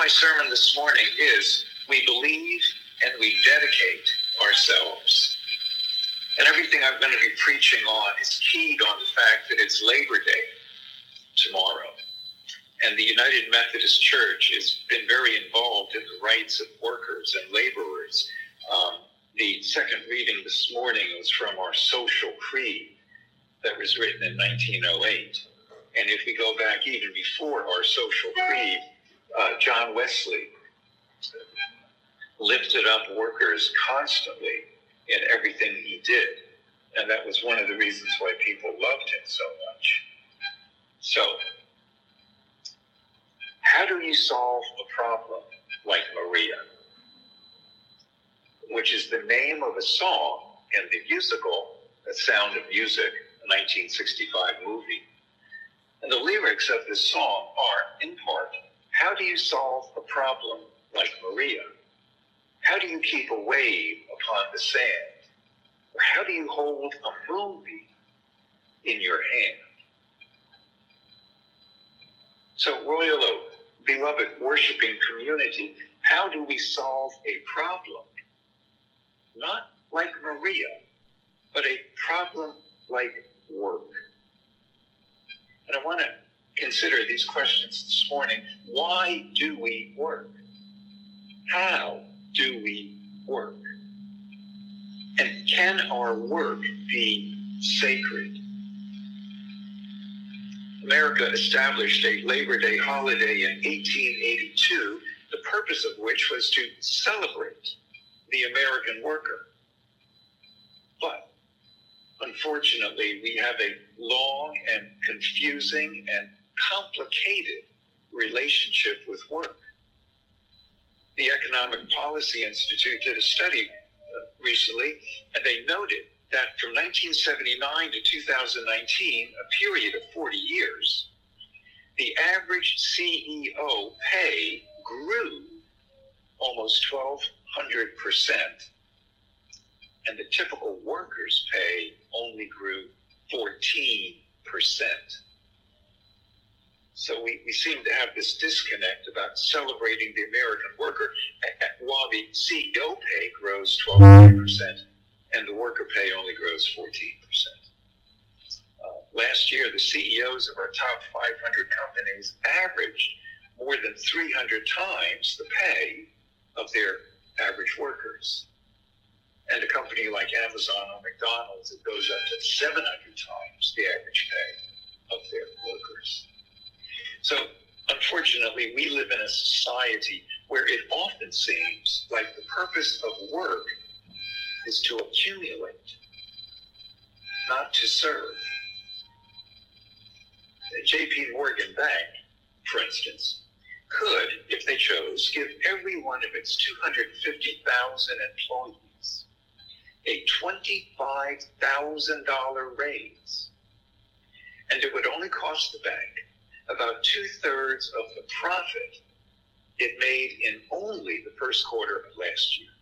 my sermon this morning is, we believe and we dedicate ourselves. And everything I'm going to be preaching on is keyed on the fact that it's Labor Day tomorrow. And the United Methodist Church has been very involved in the rights of workers and laborers. The second reading this morning was from our social creed that was written in 1908. And if we go back even before our social creed, John Wesley lifted up workers constantly in everything he did. And that was one of the reasons why people loved him so much. So, how do you solve a problem like Maria? Which is the name of a song in the musical, The Sound of Music, a 1965 movie. And the lyrics of this song are, in part, how do you solve a problem like Maria? How do you keep a wave upon the sand? Or how do you hold a moonbeam in your hand? So, Royal Oak, beloved worshiping community, how do we solve a problem? Not like Maria, but a problem like work. And I want to consider these questions this morning. Why do we work? How do we work? And can our work be sacred? America established a Labor Day holiday in 1882, the purpose of which was to celebrate the American worker. But unfortunately, we have a long and confusing and complicated relationship with work. The Economic Policy Institute did a study recently, and they noted that from 1979 to 2019, a period of 40 years, the average CEO pay grew almost 1,200%, and the typical worker's pay only grew 14%. So we seem to have this disconnect about celebrating the American worker while the CEO pay grows 1,200% and the worker pay only grows 14%. Last year, the CEOs of our top 500 companies averaged more than 300 times the pay of their average workers. And a company like Amazon or McDonald's, it goes up to 700 times the average pay of their workers. So, unfortunately, we live in a society where it often seems like the purpose of work is to accumulate, not to serve. J.P. Morgan Bank, for instance, could, if they chose, give every one of its 250,000 employees a $25,000 raise. And it would only cost the bank about 2/3 of the profit it made in only the first quarter of last year.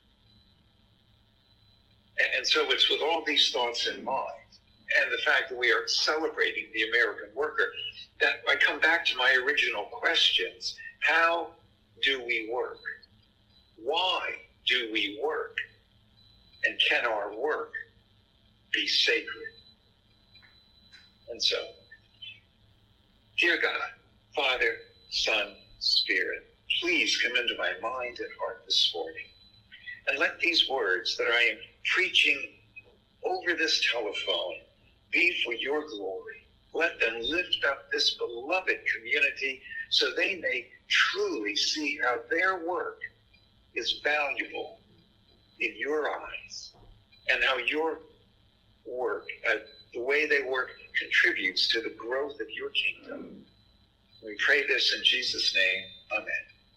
And so it's with all these thoughts in mind, and the fact that we are celebrating the American worker, that I come back to my original questions. How do we work? Why do we work? And can our work be sacred? And so, dear God, Father, Son, Spirit, please come into my mind and heart this morning, and let these words that I am preaching over this telephone be for your glory. Let them lift up this beloved community so they may truly see how their work is valuable in your eyes, and how your work, the way they work, contributes to the growth of your kingdom. We pray this in Jesus' name. Amen.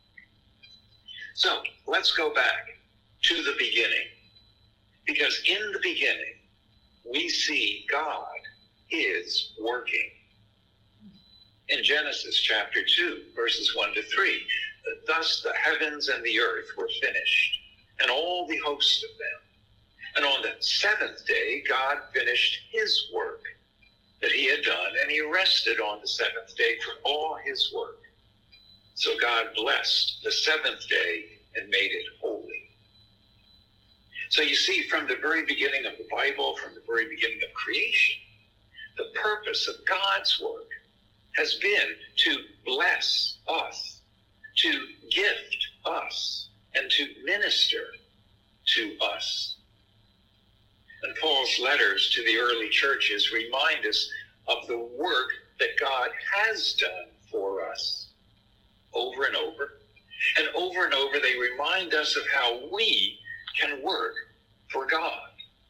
So let's go back to the beginning, because in the beginning we see God is working. In Genesis chapter 2, verses 1 to 3, thus the heavens and the earth were finished, and all the hosts of them. And on the seventh day, God finished his work that he had done, and he rested on the seventh day from all his work. So God blessed the seventh day and made it holy. So you see, from the very beginning of the Bible, from the very beginning of creation, the purpose of God's work has been to bless us, to gift us, and to minister to us. And Paul's letters to the early churches remind us of the work that God has done for us over and over. And over they remind us of how we can work for God.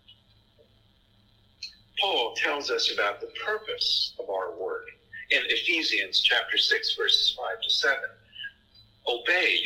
Paul tells us about the purpose of our work in Ephesians chapter 6, verses 5 to 7. Obey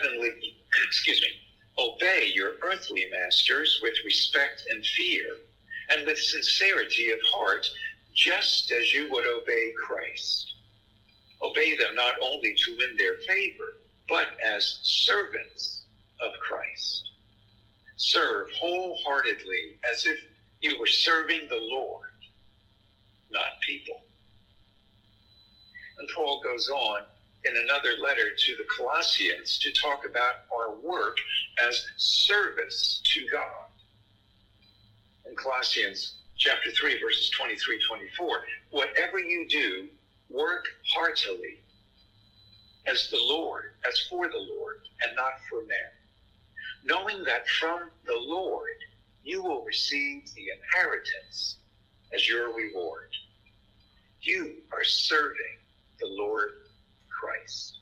your earthly masters with respect and fear, and with sincerity of heart, just as you would obey Christ. Obey them not only to win their favor, but as servants of Christ. Serve wholeheartedly as if you were serving the Lord, not people. And Paul goes on in another letter to the Colossians to talk about our work as service to God. In Colossians chapter 3, verses 23-24, whatever you do, work heartily as for the Lord, and not for men, knowing that from the Lord you will receive the inheritance as your reward. You are serving the Lord Christ.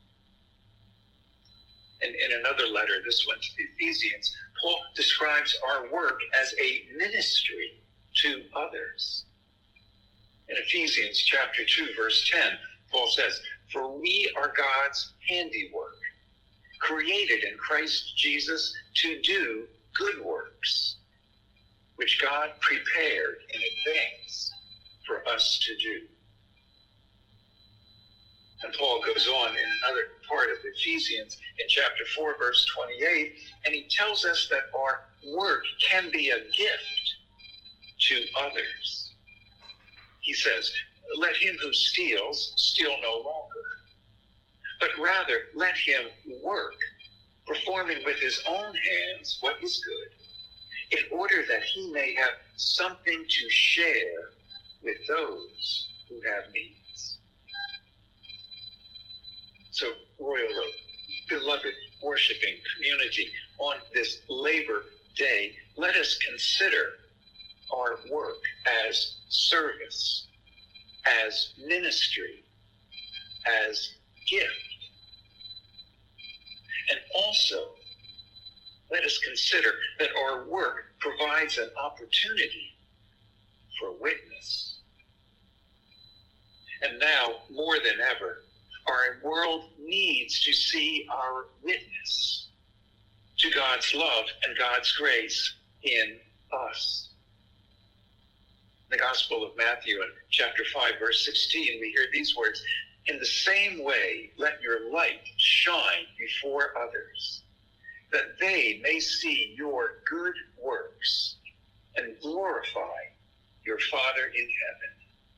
And in another letter, this one to the Ephesians, Paul describes our work as a ministry to others. In Ephesians chapter 2, verse 10, Paul says, "For we are God's handiwork, created in Christ Jesus to do good works, which God prepared in advance for us to do." And Paul goes on in another part of Ephesians in chapter 4, verse 28, and he tells us that our work can be a gift to others. He says, "Let him who steals steal no longer, but rather let him work, performing with his own hands what is good, in order that he may have something to share with those who have needs." So, Royal beloved worshiping community, on this Labor Day, let us consider our work as service, as ministry, as gift. And also, let us consider that our work provides an opportunity for witness. And now, more than ever, our world needs to see our witness to God's love and God's grace in us. In the Gospel of Matthew in chapter 5, verse 16, we hear these words, "In the same way, let your light shine before others, that they may see your good works and glorify your Father in heaven."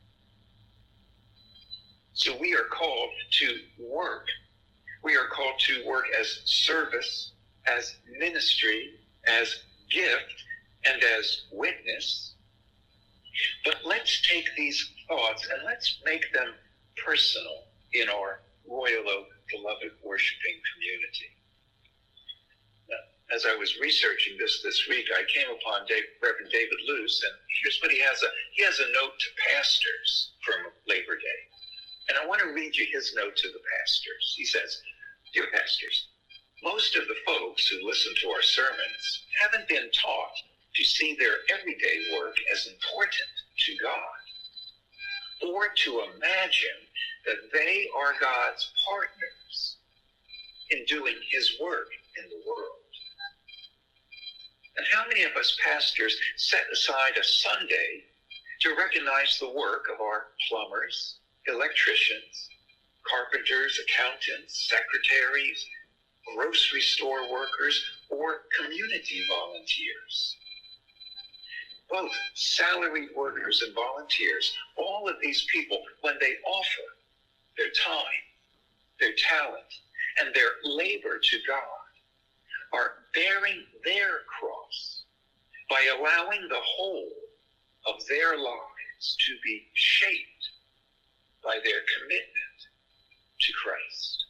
So we are called to work. We are called to work as service, as ministry, as gift, and as witness. But let's take these thoughts and let's make them personal in our Royal beloved worshiping community. Now, as I was researching this week, I came upon Reverend David Luce, and here's what he has. He has a note to pastors from Labor Day. And I want to read you his note to the pastors. He says, "Dear pastors, most of the folks who listen to our sermons haven't been taught to see their everyday work as important to God, or to imagine that they are God's partners in doing his work in the world. And how many of us pastors set aside a Sunday to recognize the work of our plumbers, electricians, carpenters, accountants, secretaries, grocery store workers, or community volunteers? Both salaried workers and volunteers, all of these people, when they offer their time, their talent, and their labor to God are bearing their cross by allowing the whole of their lives to be shaped by their commitment to Christ.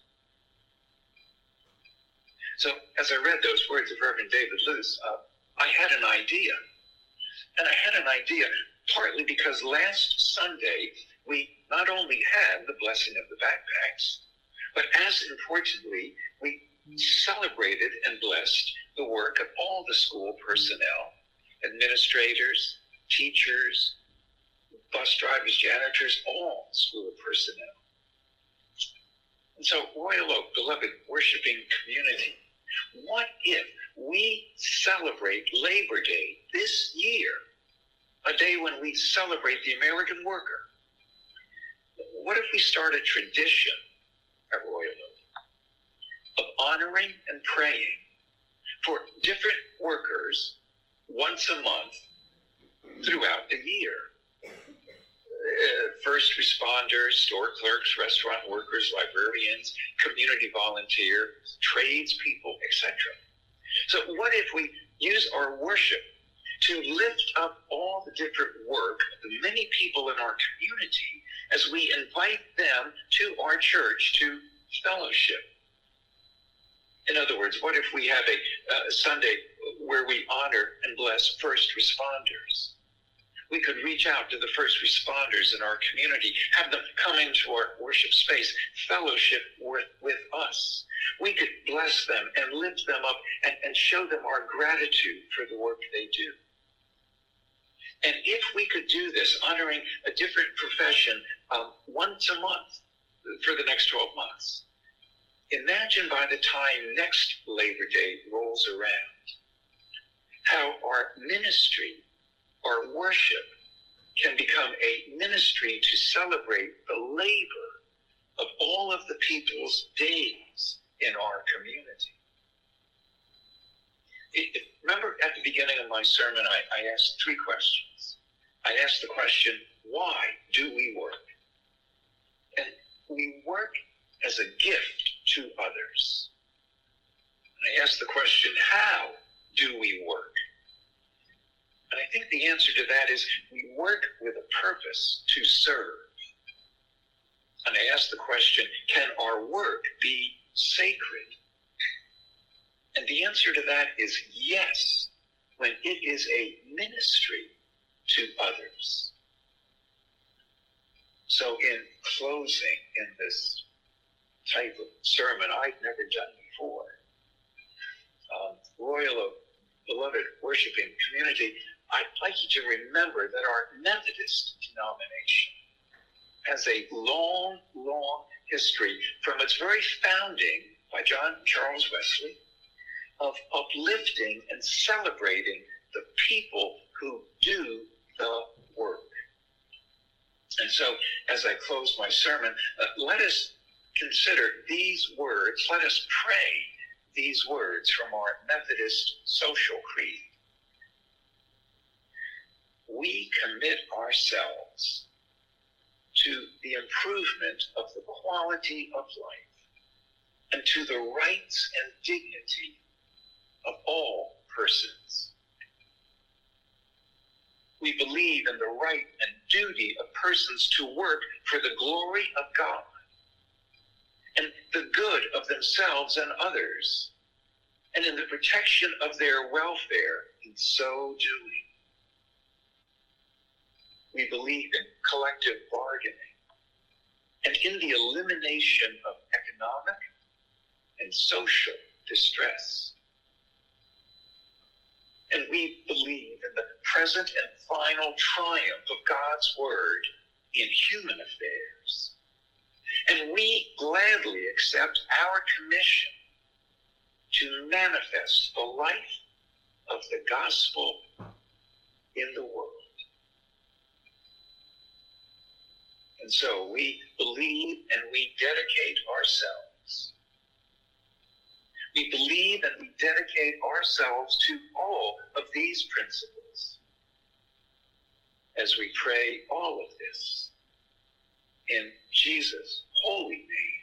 So as I read those words of Reverend David Luce, I had an idea. And I had an idea partly because last Sunday we not only had the blessing of the backpacks, but as importantly, we celebrated and blessed the work of all the school personnel, administrators, teachers, bus drivers, janitors, all school personnel. And so, Royal Oak, beloved worshiping community, what if we celebrate Labor Day this year, a day when we celebrate the American worker? What if we start a tradition at Royal Oak of honoring and praying for different workers once a month throughout the year? First responders, store clerks, restaurant workers, librarians, community volunteers, tradespeople, etc. So what if we use our worship to lift up all the different work of the many people in our community as we invite them to our church to fellowship? In other words, what if we have a Sunday where we honor and bless first responders? We could reach out to the first responders in our community, have them come into our worship space, fellowship with us. We could bless them and lift them up and show them our gratitude for the work they do. And if we could do this, honoring a different profession once a month for the next 12 months, imagine by the time next Labor Day rolls around, how our ministry, our worship, can become a ministry to celebrate the labor of all of the people's days in our community. Remember at the beginning of my sermon, I asked three questions. I asked the question, why do we work? And we work as a gift to others. And I asked the question, how do we work? And I think the answer to that is we work with a purpose to serve. And I asked the question, can our work be sacred? And the answer to that is yes, when it is a ministry to others. So in closing, in this type of sermon I've never done before, Royal Oak, beloved worshiping community, I'd like you to remember that our Methodist denomination has a long, long history from its very founding by John Charles Wesley of uplifting and celebrating the people who do the work. And so, as I close my sermon, let us consider these words, let us pray these words from our Methodist social creed. We commit ourselves to the improvement of the quality of life and to the rights and dignity of all persons. We believe in the right and duty of persons to work for the glory of God and the good of themselves and others, and in the protection of their welfare in so doing. We believe in collective bargaining and in the elimination of economic and social distress. And we believe in the present and final triumph of God's word in human affairs. And we gladly accept our commission to manifest the life of the gospel in the world. And so we believe and we dedicate ourselves. We believe and we dedicate ourselves to all of these principles as we pray all of this in Jesus' holy name.